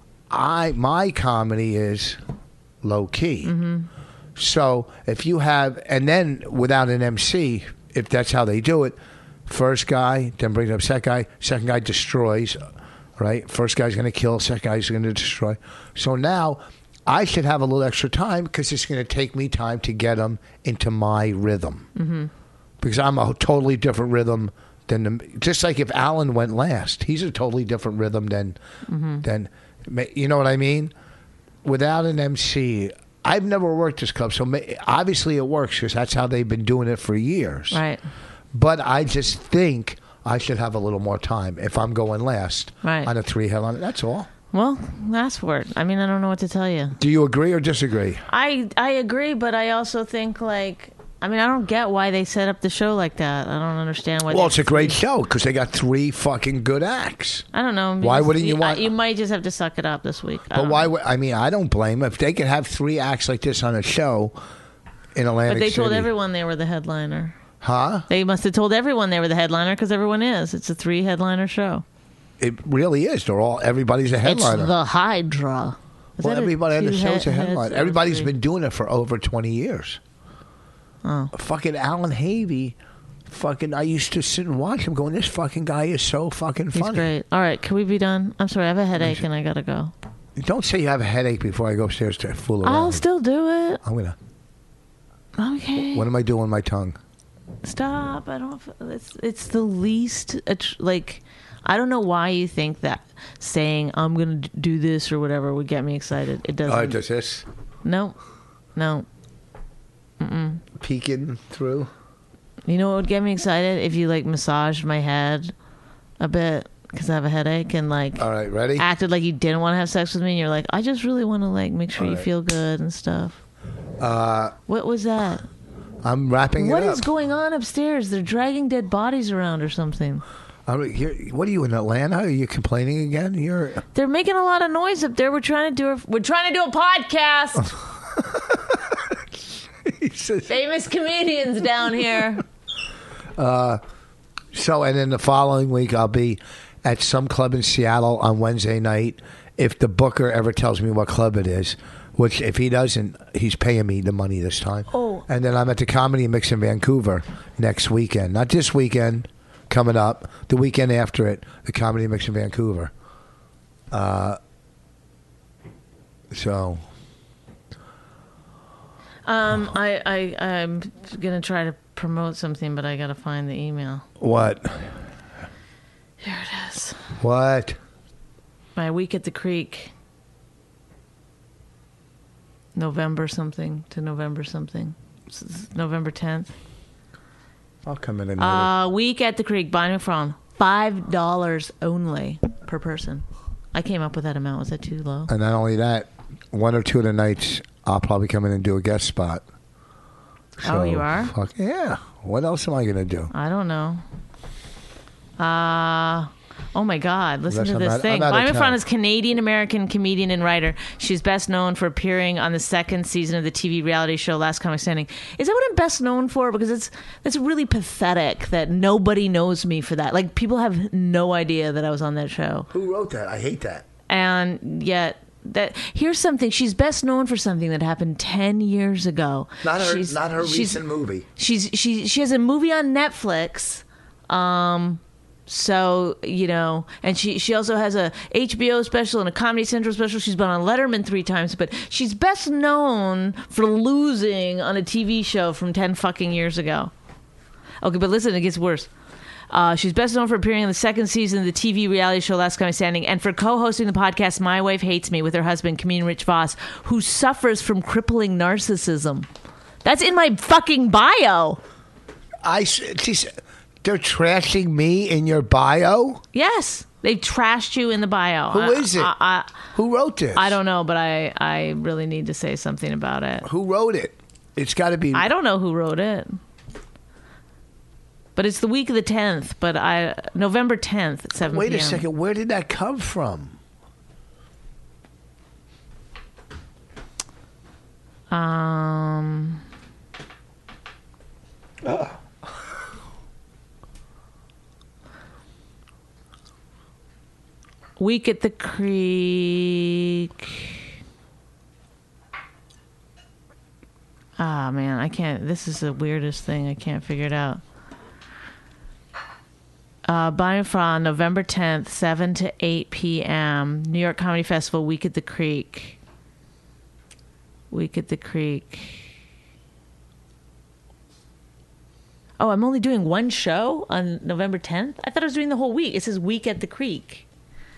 my comedy is low key. Mm-hmm. So if you have, and then without an MC, if that's how they do it, first guy, then brings up second guy destroys, right? First guy's going to kill, second guy's going to destroy. So now I should have a little extra time because it's going to take me time to get them into my rhythm. Mm-hmm. Because I'm a totally different rhythm just like if Alan went last, he's a totally different rhythm than, you know what I mean? Without an MC, I've never worked this club, so obviously it works because that's how they've been doing it for years. Right. But I just think I should have a little more time if I'm going last on a 3 headliner. That's all. Well, ask for it. I mean, I don't know what to tell you. Do you agree or disagree? I agree, but I also think I don't get why they set up the show like that. I don't understand why. Well, it's a great show because they got 3 fucking good acts. I don't know. Why wouldn't you want? You might just have to suck it up this week. But why would? I mean, I don't blame them if they could have 3 acts like this on a show in Atlantic City. But they told everyone they were the headliner. Huh? They must have told everyone they were the headliner because everyone is. It's a 3 headliner show. It really is. Everybody's a headliner. It's the Hydra. Well, everybody on the show's a headliner. Everybody's been doing it for over 20 years. Oh. Fucking Alan Havey. I used to sit and watch him going, this fucking guy is so fucking funny. He's great. All right, can we be done? I'm sorry, I have a headache and I gotta go. Don't say you have a headache before I go upstairs to fool around. I'll still do it. I'm gonna. Okay. What am I doing with my tongue? Stop. I don't. It's the least. I don't know why you think that saying I'm gonna do this or whatever would get me excited. It doesn't. Oh, it does this? No. Peeking through. You know what would get me excited? If you massaged my head a bit because I have a headache and All right, ready? Acted like you didn't want to have sex with me and you're like, I just really want to make sure you feel good and stuff. What was that? I'm wrapping it up. What is going on upstairs? They're dragging dead bodies around or something. What are you in Atlanta? Are you complaining again? They're making a lot of noise up there. We're trying to do a podcast. Famous comedians down here. So, and then the following week, I'll be at some club in Seattle on Wednesday night. If the booker ever tells me what club it is, which if he doesn't, he's paying me the money this time. Oh. And then I'm at the Comedy Mix in Vancouver next weekend. Not this weekend, coming up. The weekend after it, the Comedy Mix in Vancouver. So... I'm gonna try to promote something, but I gotta find the email. What? Here it is. What? My week at the Creek. November something to November something. November 10th. I'll come in and week at the Creek, Bonnie McFarlane. $5 only per person. I came up with that amount. Was that too low? And not only that, one or two of the nights I'll probably come in and do a guest spot. So, oh, you are? Fuck yeah. What else am I going to do? I don't know. Oh my God! Listen to this thing. Bonnie McFarlane is a Canadian-American comedian and writer. She's best known for appearing on the second season of the TV reality show Last Comic Standing. Is that what I'm best known for? Because it's really pathetic that nobody knows me for that. Like, people have no idea that I was on that show. Who wrote that? I hate that. And yet... here's something. She's best known for something that happened 10 years ago. Not her recent movie. She has a movie on Netflix. So, you know, and she also has a HBO special and a Comedy Central special. She's been on Letterman 3 times, but she's best known for losing on a TV show from 10 fucking years ago. Okay, but listen, it gets worse. She's best known for appearing in the second season of the TV reality show Last Comic Standing and for co-hosting the podcast My Wife Hates Me with her husband, comedian Rich Voss, who suffers from crippling narcissism. That's in my fucking bio. They're trashing me in your bio? Yes. They trashed you in the bio. Who is it? Who wrote this? I don't know, but I really need to say something about it. Who wrote it? It's got to be... I don't know who wrote it. But it's the week of the 10th, but November 10th at 7 Wait p.m. a second. Where did that come from? Week at the Creek. Ah, man, I can't. This is the weirdest thing. I can't figure it out. Bonnie McFarlane, November 10th, 7 to 8 p.m. New York Comedy Festival, Week at the Creek. Week at the Creek. Oh, I'm only doing one show on November 10th? I thought I was doing the whole week. It says Week at the Creek.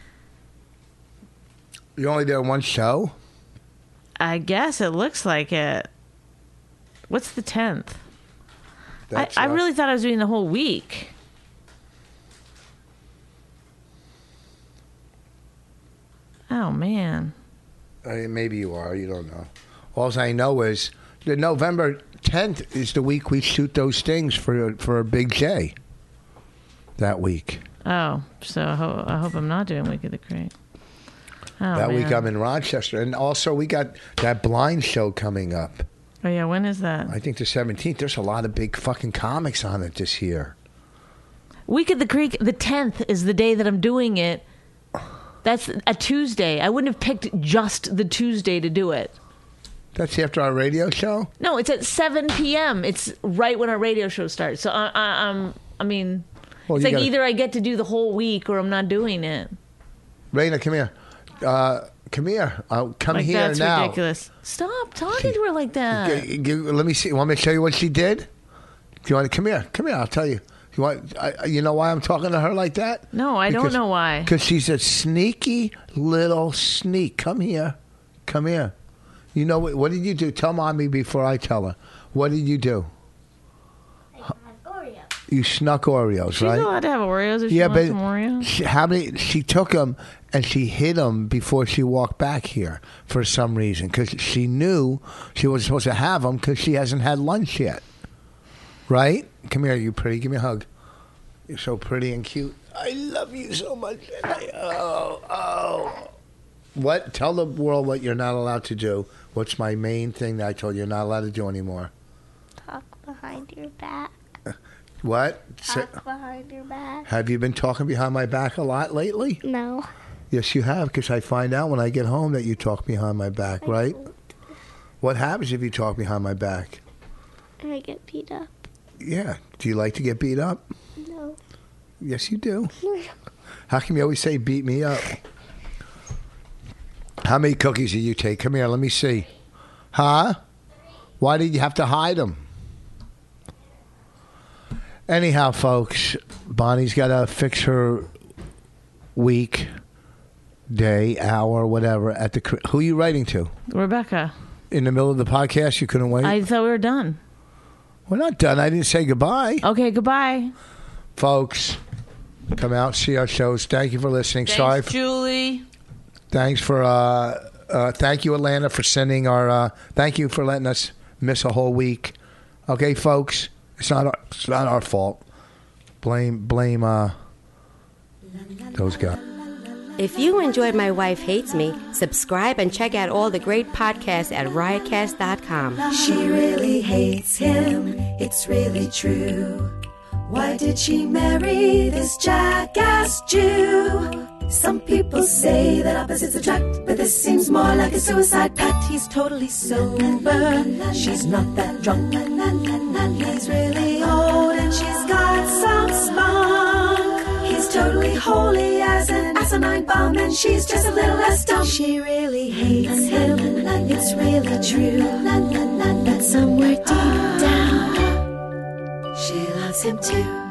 You only did one show? I guess it looks like it. What's the 10th? I really thought I was doing the whole week. Oh, man. Maybe you are. You don't know. All I know is the November 10th is the week we shoot those things for Big J. That week. Oh, so I hope I'm not doing Week at the Creek. Oh, that man. week I'm in Rochester. And also we got that blind show coming up. Oh, yeah. When is that? I think the 17th. There's a lot of big fucking comics on it this year. Week at the Creek, the 10th is the day that I'm doing it. That's a Tuesday. I wouldn't have picked just the Tuesday to do it. That's after our radio show? No, it's at 7 p.m. It's right when our radio show starts. So, I mean, it's like either I get to do the whole week or I'm not doing it. Raina, come here. Come here. Come like, here that's now. That's ridiculous. Stop talking to her like that. Let me see. You want me to show you what she did? Do you want to come here? Come here. I'll tell you. You know why I'm talking to her like that? No, I don't know why. Because she's a sneaky little sneak. Come here. Come here. You know what did you do? Tell Mommy before I tell her. What did you do? I had Oreos. You snuck Oreos, She's right? She's allowed to have Oreos if she wants some Oreos. She took them and she hid them before she walked back here for some reason. Because she knew she was supposed to have them because she hasn't had lunch yet. Right? Come here, you pretty. Give me a hug. You're so pretty and cute. I love you so much. What? Tell the world what you're not allowed to do. What's my main thing that I told you you're not allowed to do anymore? Talk behind your back. What? Talk behind your back. Have you been talking behind my back a lot lately? No. Yes, you have, because I find out when I get home that you talk behind my back, right? What happens if you talk behind my back? I get beat up. Yeah. Do you like to get beat up? No. Yes, you do. How come you always say beat me up? How many cookies did you take? Come here, let me see. Huh? Why did you have to hide them? Anyhow, folks, Bonnie's got to fix her week, day, hour, whatever. At the who are you writing to? Rebecca. In the middle of the podcast, you couldn't wait? I thought we were done. We're not done. I didn't say goodbye. Okay, goodbye. Folks, come out, see our shows. Thank you for listening. Thanks, Sorry, Julie. Thanks for thank you, Atlanta, for sending our thank you for letting us miss a whole week. Okay, folks, it's not our fault. Blame those guys. If you enjoyed My Wife Hates Me, subscribe and check out all the great podcasts at riotcast.com. She really hates him, it's really true. Why did she marry this jackass Jew? Some people say that opposites attract, but this seems more like a suicide pact. He's totally sober, she's not that drunk. He's really old and she's got some spunk. He's totally holy as an asinine bomb, and she's just a little less dumb. She really hates him, it's really true. But somewhere deep down, she loves him too.